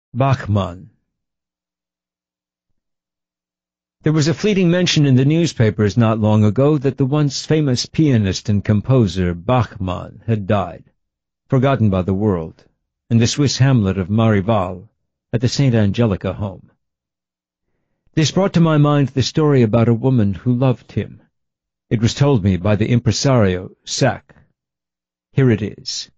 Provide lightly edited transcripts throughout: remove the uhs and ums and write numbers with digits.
Bachmann. There was a fleeting mention in the newspapers not long ago that the once famous pianist and composer Bachmann had died, forgotten by the world, in the Swiss hamlet of Marival, at the St. Angelica home. This brought to my mind the story about a woman who loved him. It was told me by the impresario, Sack. Here it is.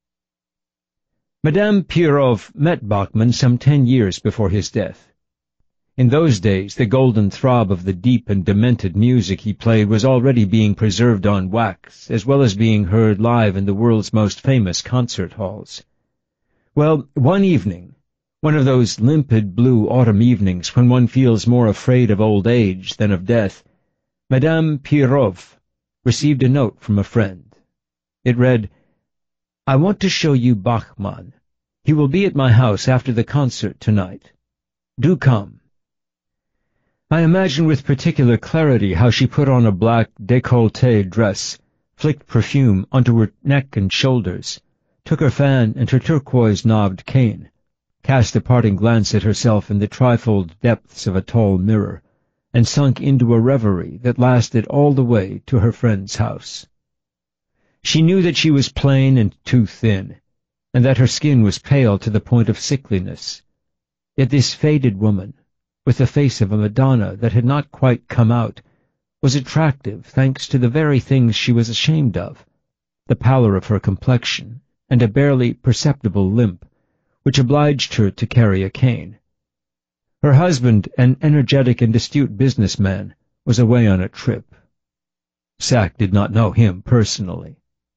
Madame Pirov met Bachmann some 10 years before his death. In those days, the golden throb of the deep and demented music he played was already being preserved on wax, as well as being heard live in the world's most famous concert halls. Well, one evening, one of those limpid blue autumn evenings when one feels more afraid of old age than of death, Madame Pirov received a note from a friend. It read, "I want to show you Bachmann. He will be at my house after the concert tonight. Do come." I imagine with particular clarity how she put on a black décolleté dress, flicked perfume onto her neck and shoulders, took her fan and her turquoise-knobbed cane, cast a parting glance at herself in the trifold depths of a tall mirror, and sunk into a reverie that lasted all the way to her friend's house. She knew that she was plain and too thin, and that her skin was pale to the point of sickliness. Yet this faded woman, with the face of a Madonna that had not quite come out, was attractive thanks to the very things she was ashamed of, the pallor of her complexion and a barely perceptible limp, which obliged her to carry a cane. Her husband, an energetic and astute businessman, was away on a trip. Sack did not know him personally.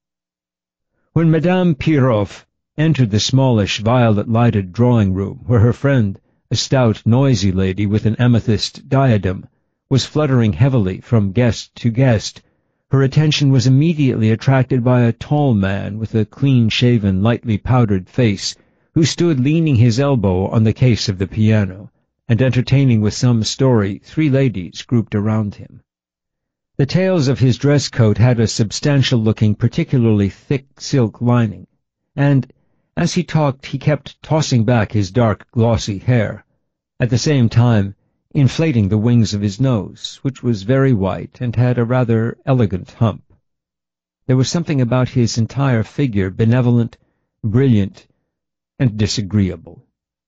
When Madame Pirov entered the smallish, violet-lighted drawing-room where her friend, a stout, noisy lady with an amethyst diadem, was fluttering heavily from guest to guest, her attention was immediately attracted by a tall man with a clean-shaven, lightly powdered face, who stood leaning his elbow on the case of the piano, and entertaining with some story 3 ladies grouped around him. The tails of his dress coat had a substantial-looking, particularly thick silk lining, and as he talked he kept tossing back his dark, glossy hair, at the same time inflating the wings of his nose, which was very white and had a rather elegant hump. There was something about his entire figure benevolent, brilliant, and disagreeable.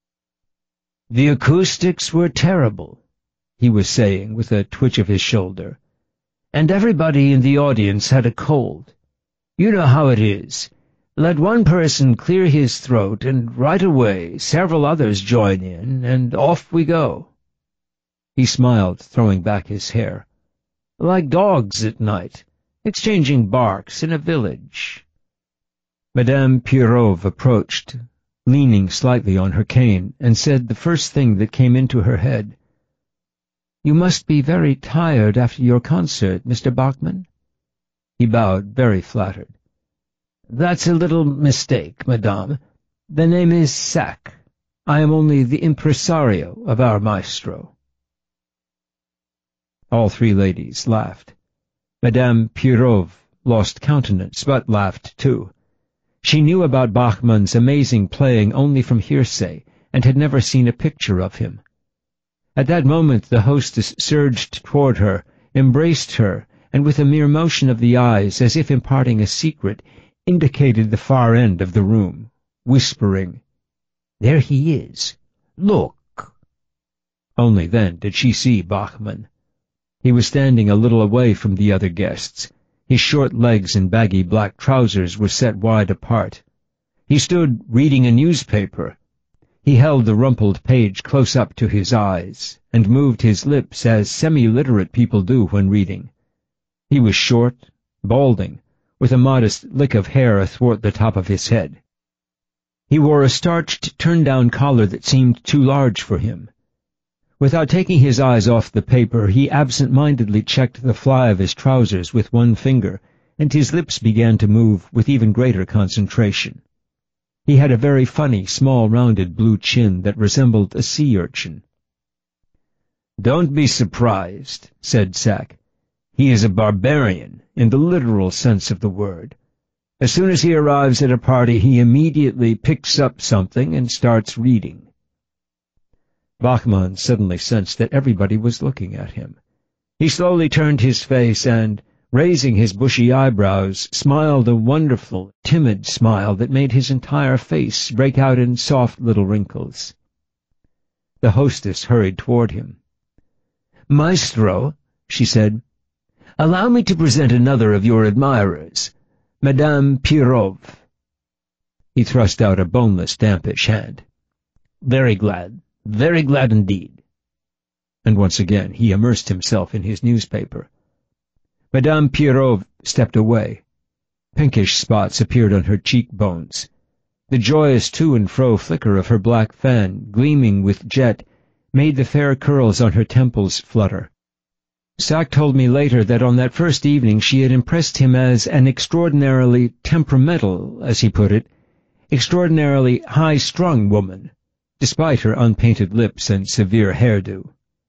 "The acoustics were terrible," he was saying with a twitch of his shoulder, "and everybody in the audience had a cold. You know how it is. Let one person clear his throat, and right away several others join in, and off we go." He smiled, throwing back his hair. "Like dogs at night, exchanging barks in a village." Madame Pirov approached, leaning slightly on her cane, and said the first thing that came into her head, "You must be very tired after your concert, Mr. Bachmann?" He bowed, very flattered. "That's a little mistake, madame. The name is Sack. I am only the impresario of our maestro." All 3 ladies laughed. Madame Pirov lost countenance, but laughed too. She knew about Bachmann's amazing playing only from hearsay, and had never seen a picture of him. At that moment the hostess surged toward her, embraced her, and with a mere motion of the eyes, as if imparting a secret, indicated the far end of the room, whispering, "There he is. Look." Only then did she see Bachmann. He was standing a little away from the other guests. His short legs and baggy black trousers were set wide apart. He stood reading a newspaper. He held the rumpled page close up to his eyes, and moved his lips as semi-literate people do when reading. He was short, balding, with a modest lick of hair athwart the top of his head. He wore a starched, turned-down collar that seemed too large for him. Without taking his eyes off the paper, he absent-mindedly checked the fly of his trousers with one finger, and his lips began to move with even greater concentration. He had a very funny, small, rounded blue chin that resembled a sea urchin. "Don't be surprised," said Sack. "He is a barbarian, in the literal sense of the word. As soon as he arrives at a party, he immediately picks up something and starts reading. Bachmann suddenly sensed that everybody was looking at him. He slowly turned his face and, raising his bushy eyebrows, smiled a wonderful, timid smile that made his entire face break out in soft little wrinkles. The hostess hurried toward him. "Maestro," she said, "allow me to present another of your admirers, Madame Pirov." He thrust out a boneless, dampish hand. Very glad indeed." And once again he immersed himself in his newspaper. Madame Pirov stepped away. Pinkish spots appeared on her cheekbones. The joyous to-and-fro flicker of her black fan, gleaming with jet, made the fair curls on her temples flutter. Sack told me later that on that first evening she had impressed him as an extraordinarily temperamental, as he put it, extraordinarily high-strung woman, despite her unpainted lips and severe hairdo.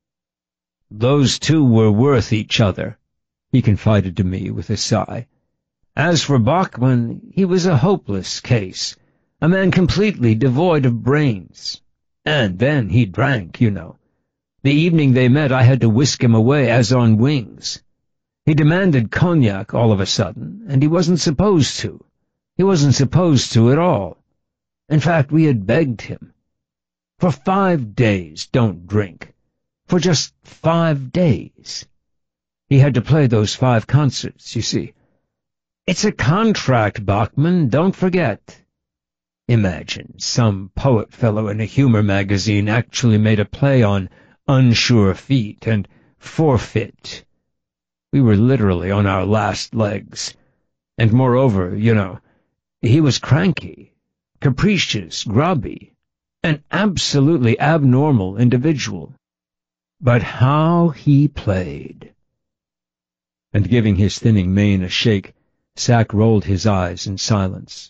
"Those two were worth each other," he confided to me with a sigh. "As for Bachmann, he was a hopeless case, a man completely devoid of brains. And then he drank, you know. The evening they met I had to whisk him away as on wings. He demanded cognac all of a sudden, and he wasn't supposed to. He wasn't supposed to at all. In fact, we had begged him. For 5 days, don't drink. For just 5 days. He had to play those 5 concerts, you see. It's a contract, Bachmann, don't forget. Imagine, some poet fellow in a humor magazine actually made a play on unsure feet and forfeit. We were literally on our last legs. And moreover, you know, he was cranky, capricious, grubby, an absolutely abnormal individual. But how he played!" And giving his thinning mane a shake, Sack rolled his eyes in silence.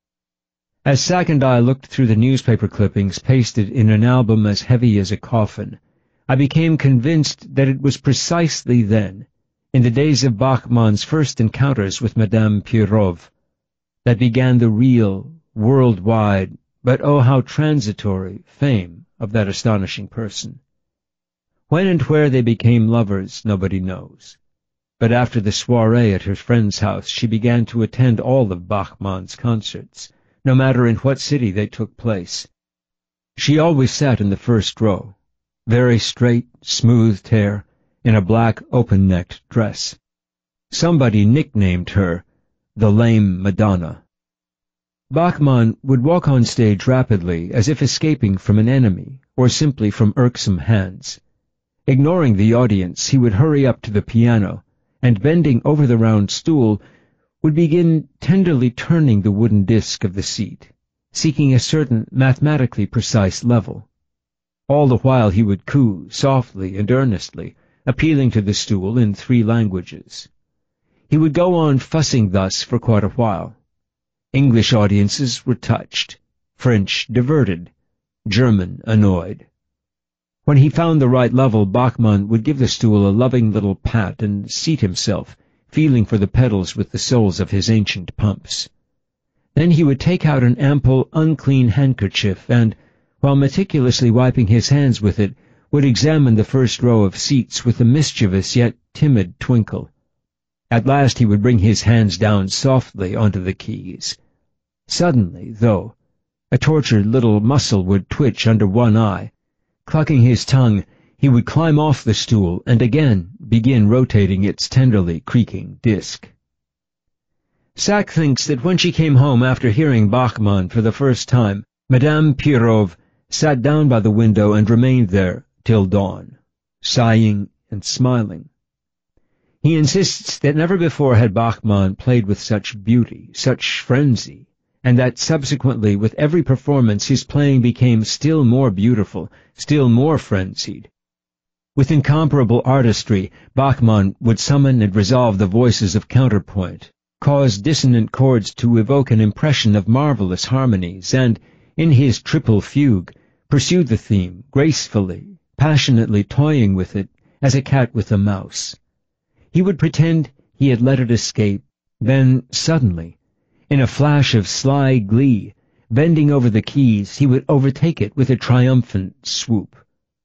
As Sack and I looked through the newspaper clippings pasted in an album as heavy as a coffin, I became convinced that it was precisely then, in the days of Bachmann's first encounters with Madame Pirov, that began the real, worldwide, but oh how transitory, fame of that astonishing person. When and where they became lovers, nobody knows. But after the soirée at her friend's house, she began to attend all of Bachmann's concerts, no matter in what city they took place. She always sat in the first row, very straight, smoothed hair, in a black, open-necked dress. Somebody nicknamed her the Lame Madonna. Bachmann would walk on stage rapidly, as if escaping from an enemy, or simply from irksome hands. Ignoring the audience, he would hurry up to the piano, and bending over the round stool, would begin tenderly turning the wooden disc of the seat, seeking a certain mathematically precise level. All the while he would coo, softly and earnestly, appealing to the stool in 3 languages. He would go on fussing thus for quite a while. English audiences were touched, French diverted, German annoyed. When he found the right level, Bachmann would give the stool a loving little pat and seat himself, feeling for the pedals with the soles of his ancient pumps. Then he would take out an ample, unclean handkerchief and, while meticulously wiping his hands with it, would examine the first row of seats with a mischievous yet timid twinkle. At last he would bring his hands down softly onto the keys. Suddenly, though, a tortured little muscle would twitch under one eye. Clucking his tongue, he would climb off the stool and again begin rotating its tenderly creaking disc. Sack thinks that when she came home after hearing Bachmann for the first time, Madame Pirov sat down by the window and remained there till dawn, sighing and smiling. He insists that never before had Bachmann played with such beauty, such frenzy, and that subsequently with every performance his playing became still more beautiful, still more frenzied. With incomparable artistry, Bachmann would summon and resolve the voices of counterpoint, cause dissonant chords to evoke an impression of marvelous harmonies, and, in his triple fugue, pursue the theme, gracefully, passionately toying with it, as a cat with a mouse. He would pretend he had let it escape, then, suddenly, in a flash of sly glee, bending over the keys, he would overtake it with a triumphant swoop,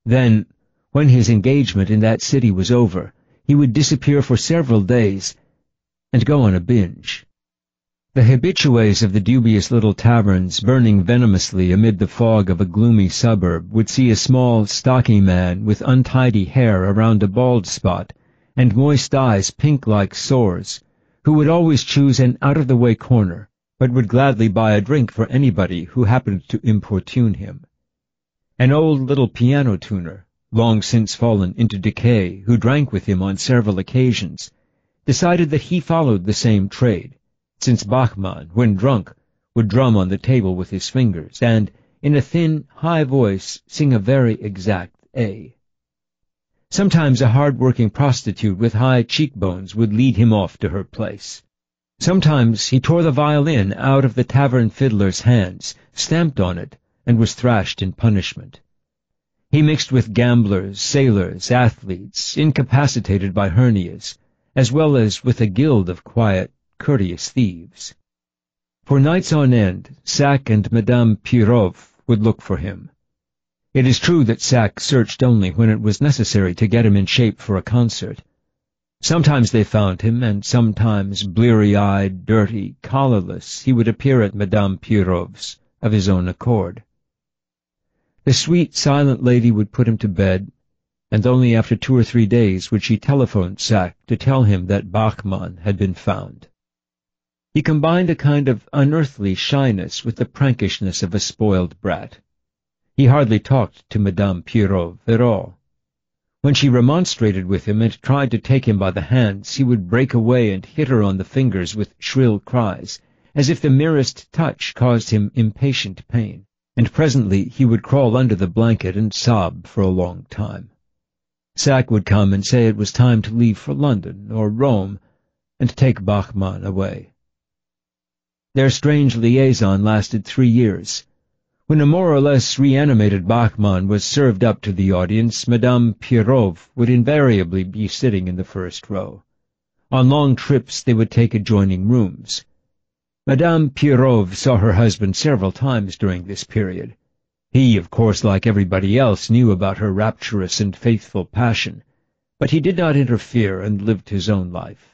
Then, when his engagement in that city was over, he would disappear for several days and go on a binge. The habitués of the dubious little taverns burning venomously amid the fog of a gloomy suburb would see a small, stocky man with untidy hair around a bald spot and moist eyes pink like sores, who would always choose an out-of-the-way corner, but would gladly buy a drink for anybody who happened to importune him. An old little piano tuner, long since fallen into decay, who drank with him on several occasions, decided that he followed the same trade, since Bachmann, when drunk, would drum on the table with his fingers and, in a thin, high voice, sing a very exact A. Sometimes a hard-working prostitute with high cheekbones would lead him off to her place. Sometimes he tore the violin out of the tavern fiddler's hands, stamped on it, and was thrashed in punishment. He mixed with gamblers, sailors, athletes, incapacitated by hernias, as well as with a guild of quiet, courteous thieves. For nights on end, Sack and Madame Pirov would look for him. It is true that Sack searched only when it was necessary to get him in shape for a concert. Sometimes they found him, and sometimes, bleary-eyed, dirty, collarless, he would appear at Madame Pirov's of his own accord. The sweet, silent lady would put him to bed, and only after 2 or 3 days would she telephone Sack to tell him that Bachmann had been found. He combined a kind of unearthly shyness with the prankishness of a spoiled brat. He hardly talked to Madame Pirov at all. When she remonstrated with him and tried to take him by the hands, he would break away and hit her on the fingers with shrill cries, as if the merest touch caused him impatient pain, and presently he would crawl under the blanket and sob for a long time. Sack would come and say it was time to leave for London or Rome, and take Bachmann away. Their strange liaison lasted 3 years. When a more or less reanimated Bachmann was served up to the audience, Madame Pirov would invariably be sitting in the first row. On long trips they would take adjoining rooms. Madame Pirov saw her husband several times during this period. He, of course, like everybody else, knew about her rapturous and faithful passion, but he did not interfere and lived his own life.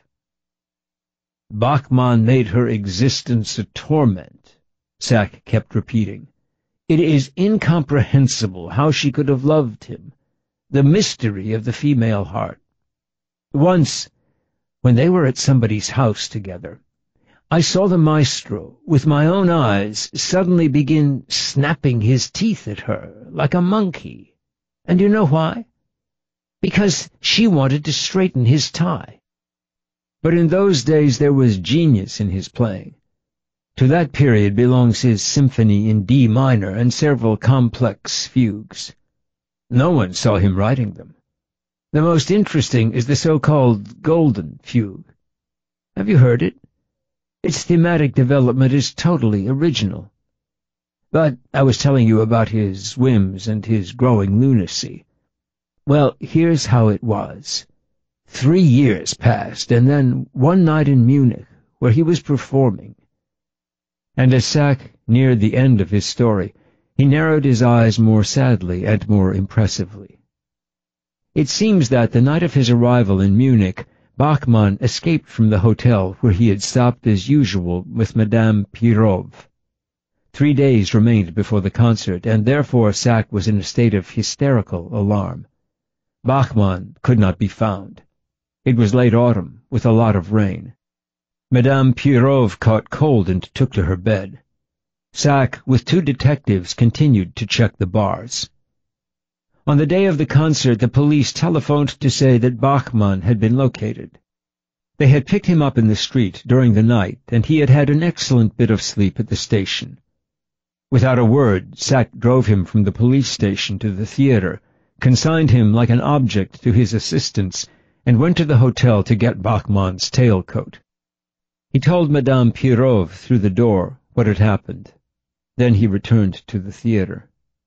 Bachmann made her existence a torment, Sack kept repeating. It is incomprehensible how she could have loved him, the mystery of the female heart. Once, when they were at somebody's house together, I saw the maestro, with my own eyes, suddenly begin snapping his teeth at her, like a monkey. And you know why? Because she wanted to straighten his tie. But in those days there was genius in his playing. To that period belongs his symphony in D minor and several complex fugues. No one saw him writing them. The most interesting is the so-called Golden Fugue. Have you heard it? Its thematic development is totally original. But I was telling you about his whims and his growing lunacy. Well, here's how it was. 3 years passed, and then one night in Munich, where he was performing. And as Sack neared the end of his story, he narrowed his eyes more sadly and more impressively. It seems that the night of his arrival in Munich, Bachmann escaped from the hotel where he had stopped as usual with Madame Pirov. 3 days remained before the concert, and therefore Sack was in a state of hysterical alarm. Bachmann could not be found. It was late autumn, with a lot of rain. Madame Pirov caught cold and took to her bed. Sack, with 2 detectives, continued to check the bars. On the day of the concert, the police telephoned to say that Bachmann had been located. They had picked him up in the street during the night, and he had had an excellent bit of sleep at the station. Without a word, Sack drove him from the police station to the theater, consigned him like an object to his assistants, and went to the hotel to get Bachmann's tailcoat. He told Madame Pirov through the door what had happened. Then he returned to the theater.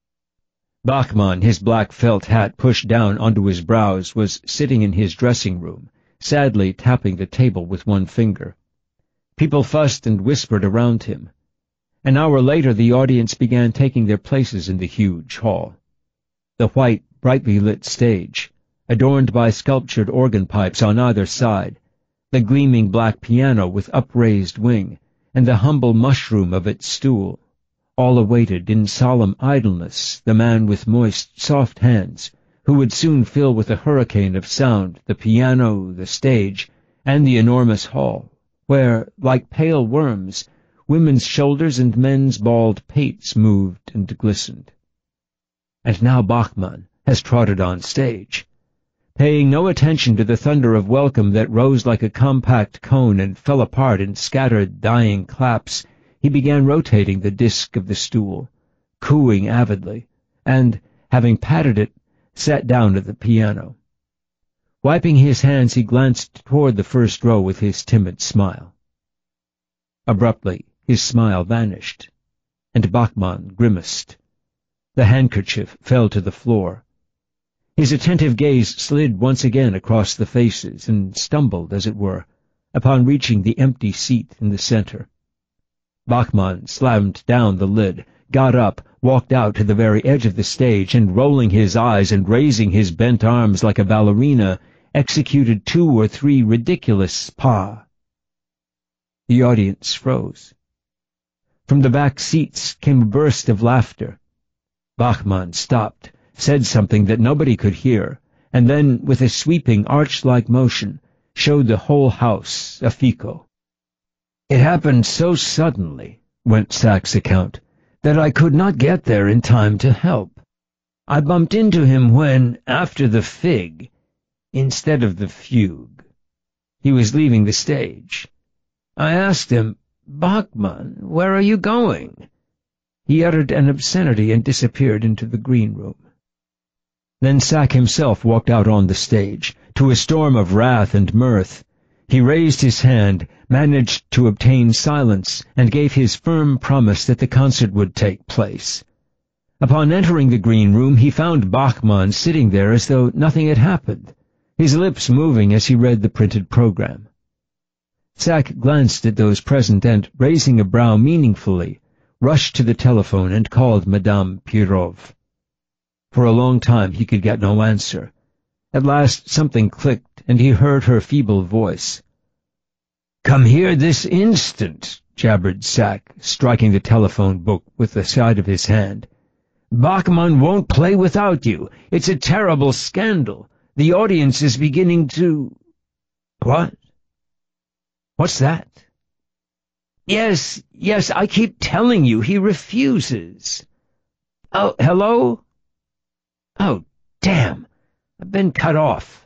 Bachmann, his black felt hat pushed down onto his brows, was sitting in his dressing room, sadly tapping the table with one finger. People fussed and whispered around him. An hour later the audience began taking their places in the huge hall. The white, brightly lit stage, adorned by sculptured organ pipes on either side, the gleaming black piano with upraised wing, and the humble mushroom of its stool. All awaited in solemn idleness the man with moist, soft hands, who would soon fill with a hurricane of sound the piano, the stage, and the enormous hall, where, like pale worms, women's shoulders and men's bald pates moved and glistened. And now Bachmann has trotted on stage. Paying no attention to the thunder of welcome that rose like a compact cone and fell apart in scattered, dying claps, he began rotating the disk of the stool, cooing avidly, and, having patted it, sat down at the piano. Wiping his hands, he glanced toward the first row with his timid smile. Abruptly, his smile vanished, and Bachmann grimaced. The handkerchief fell to the floor. His attentive gaze slid once again across the faces and stumbled, as it were, upon reaching the empty seat in the center. Bachmann slammed down the lid, got up, walked out to the very edge of the stage, and rolling his eyes and raising his bent arms like a ballerina, executed 2 or 3 ridiculous pas. The audience froze. From the back seats came a burst of laughter. Bachmann stopped, said something that nobody could hear, and then, with a sweeping, arch-like motion, showed the whole house a fico. "It happened so suddenly," went Sack's account, "that I could not get there in time to help. I bumped into him when, after the fig, instead of the fugue, he was leaving the stage. I asked him, 'Bachmann, where are you going?' He uttered an obscenity and disappeared into the green room." Then Sack himself walked out on the stage, to a storm of wrath and mirth. He raised his hand, managed to obtain silence, and gave his firm promise that the concert would take place. Upon entering the green room, he found Bachmann sitting there as though nothing had happened, his lips moving as he read the printed program. Sack glanced at those present and, raising a brow meaningfully, rushed to the telephone and called Madame Pirov. For a long time he could get no answer. At last something clicked, and he heard her feeble voice. "Come here this instant," jabbered Sack, striking the telephone book with the side of his hand. "Bachmann won't play without you. It's a terrible scandal. The audience is beginning to—" "What? What's that?" Yes, I keep telling you he refuses." "Oh, hello?" "Oh, damn! I've been cut off."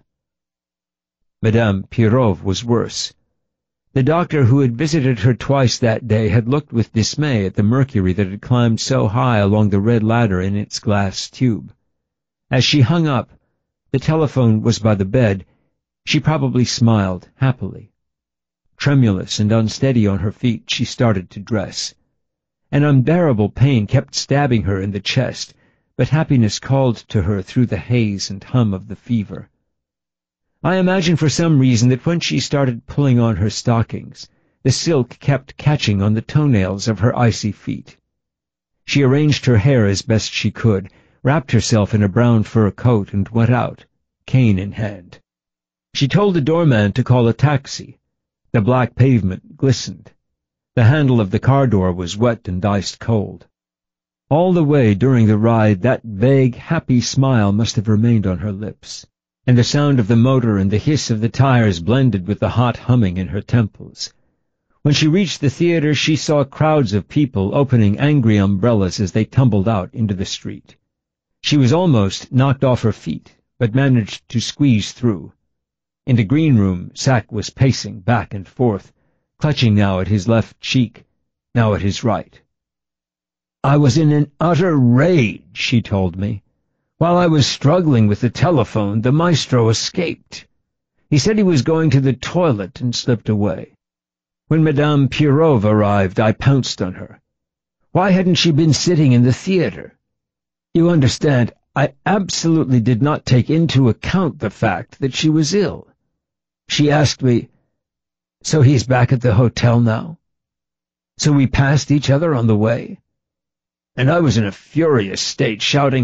Madame Pirov was worse. The doctor who had visited her twice that day had looked with dismay at the mercury that had climbed so high along the red ladder in its glass tube. As she hung up, the telephone was by the bed, she probably smiled happily. Tremulous and unsteady on her feet, she started to dress. An unbearable pain kept stabbing her in the chest, but happiness called to her through the haze and hum of the fever. I imagine for some reason that when she started pulling on her stockings, the silk kept catching on the toenails of her icy feet. She arranged her hair as best she could, wrapped herself in a brown fur coat, and went out, cane in hand. She told the doorman to call a taxi. The black pavement glistened. The handle of the car door was wet and iced cold. All the way during the ride, that vague, happy smile must have remained on her lips, and the sound of the motor and the hiss of the tires blended with the hot humming in her temples. When she reached the theater, she saw crowds of people opening angry umbrellas as they tumbled out into the street. She was almost knocked off her feet, but managed to squeeze through. In the green room, Sack was pacing back and forth, clutching now at his left cheek, now at his right. "I was in an utter rage," she told me. "While I was struggling with the telephone, the maestro escaped. He said he was going to the toilet and slipped away. When Madame Pirov arrived, I pounced on her. Why hadn't she been sitting in the theater? You understand, I absolutely did not take into account the fact that she was ill. She asked me, 'So he's back at the hotel now? So we passed each other on the way?' And I was in a furious state, shouting,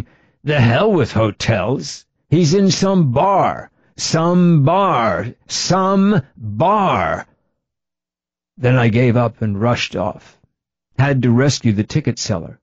The hell with hotels. He's in some bar. Some bar. Then I gave up and rushed off. Had to rescue the ticket seller.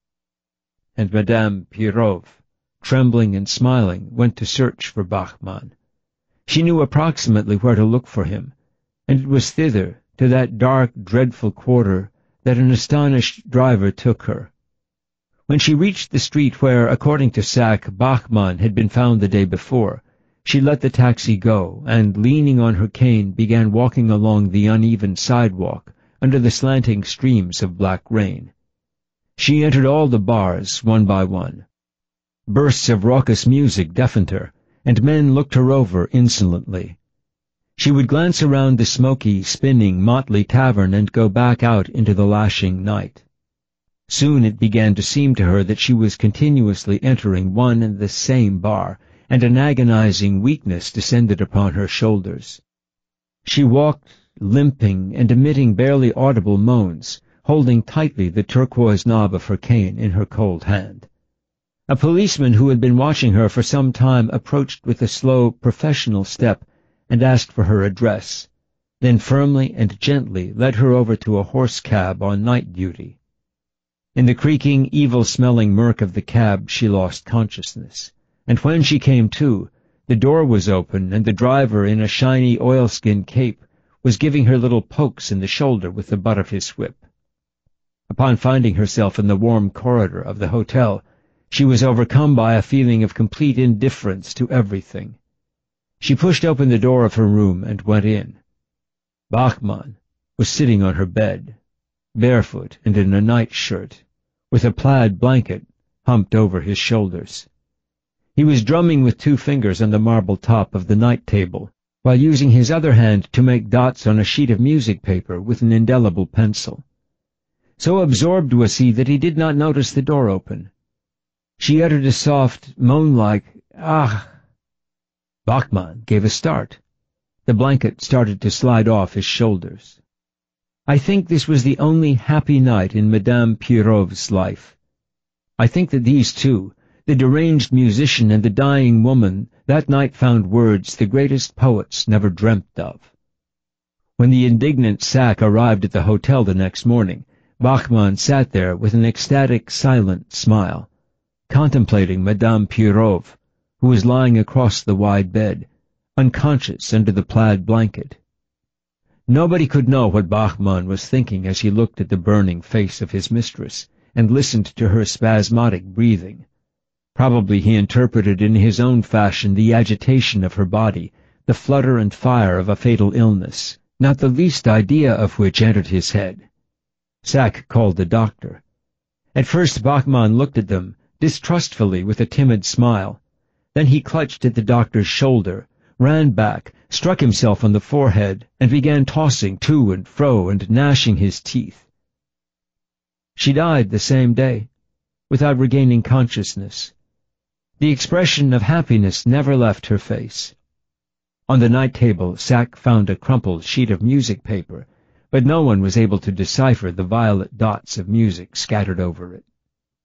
And Madame Pirov, trembling and smiling, went to search for Bachmann. She knew approximately where to look for him, and it was thither, to that dark, dreadful quarter, that an astonished driver took her. When she reached the street where, according to Sack, Bachmann had been found the day before, she let the taxi go, and, leaning on her cane, began walking along the uneven sidewalk under the slanting streams of black rain. She entered all the bars, one by one. Bursts of raucous music deafened her, and men looked her over insolently. She would glance around the smoky, spinning, motley tavern and go back out into the lashing night. Soon it began to seem to her that she was continuously entering one and the same bar, and an agonizing weakness descended upon her shoulders. She walked, limping and emitting barely audible moans, holding tightly the turquoise knob of her cane in her cold hand. A policeman who had been watching her for some time approached with a slow, professional step and asked for her address, then firmly and gently led her over to a horse cab on night duty. In the creaking, evil-smelling murk of the cab she lost consciousness, and when she came to, the door was open and the driver in a shiny oilskin cape was giving her little pokes in the shoulder with the butt of his whip. Upon finding herself in the warm corridor of the hotel, she was overcome by a feeling of complete indifference to everything. She pushed open the door of her room and went in. Bachmann was sitting on her bed, barefoot and in a nightshirt, with a plaid blanket humped over his shoulders. He was drumming with 2 fingers on the marble top of the night table, while using his other hand to make dots on a sheet of music paper with an indelible pencil. So absorbed was he that he did not notice the door open. She uttered a soft, moan-like, "Ah!" Bachmann gave a start. The blanket started to slide off his shoulders. I think this was the only happy night in Madame Pirov's life. I think that these two, the deranged musician and the dying woman, that night found words the greatest poets never dreamt of. When the indignant Sack arrived at the hotel the next morning, Bachmann sat there with an ecstatic, silent smile, contemplating Madame Pirov, who was lying across the wide bed, unconscious under the plaid blanket. Nobody could know what Bachmann was thinking as he looked at the burning face of his mistress and listened to her spasmodic breathing. Probably he interpreted in his own fashion the agitation of her body, the flutter and fire of a fatal illness, not the least idea of which entered his head. Sack called the doctor. At first Bachmann looked at them, distrustfully with a timid smile. Then he clutched at the doctor's shoulder, ran back, struck himself on the forehead, and began tossing to and fro and gnashing his teeth. She died the same day, without regaining consciousness. The expression of happiness never left her face. On the night table, Sack found a crumpled sheet of music paper, but no one was able to decipher the violet dots of music scattered over it.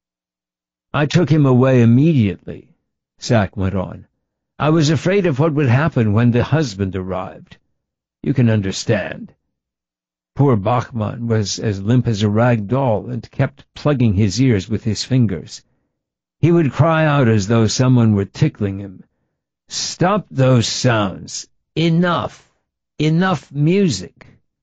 "I took him away immediately," Sack went on. "I was afraid of what would happen when the husband arrived. You can understand. Poor Bachmann was as limp as a rag doll and kept plugging his ears with his fingers. He would cry out as though someone were tickling him. 'Stop those sounds! Enough! Enough music!'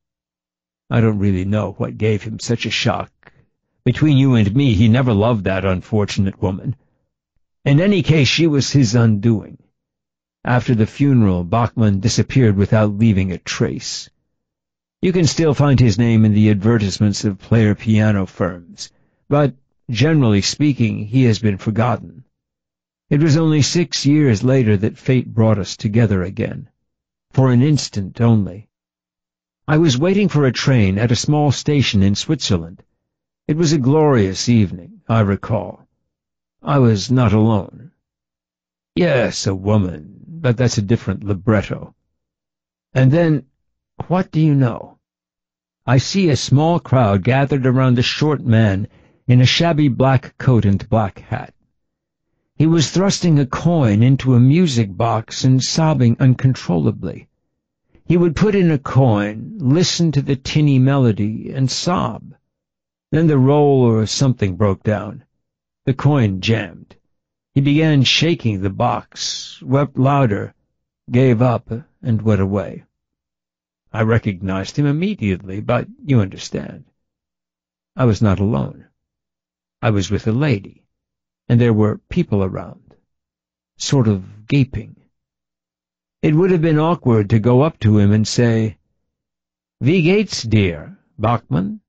I don't really know what gave him such a shock. Between you and me, he never loved that unfortunate woman. In any case, she was his undoing. After the funeral, Bachmann disappeared without leaving a trace. You can still find his name in the advertisements of player piano firms, but, generally speaking, he has been forgotten. It was only 6 years later that fate brought us together again, for an instant only. I was waiting for a train at a small station in Switzerland. It was a glorious evening, I recall. I was not alone. Yes, a woman, but that's a different libretto. And then, what do you know? I see a small crowd gathered around a short man in a shabby black coat and black hat. He was thrusting a coin into a music box and sobbing uncontrollably. He would put in a coin, listen to the tinny melody, and sob. Then the roll or something broke down. The coin jammed. He began shaking the box, wept louder, gave up, and went away. I recognized him immediately, but you understand. I was not alone. I was with a lady, and there were people around, sort of gaping. It would have been awkward to go up to him and say, "Wie geht's dir, Bachmann?"